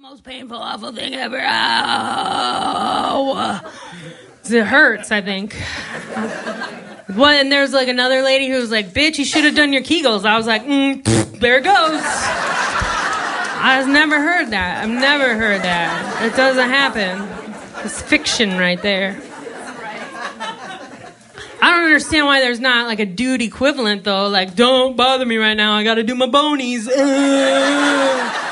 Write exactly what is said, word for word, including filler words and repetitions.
most painful, awful thing ever. Ow. It hurts, I think. Well, and there's like another lady who was like, bitch, you should have done your Kegels. I was like, mm, pff, there it goes. I've never heard that. I've never heard that. It doesn't happen. It's fiction right there. I don't understand why there's not like a dude equivalent though. Like, don't bother me right now. I got to do my bonies.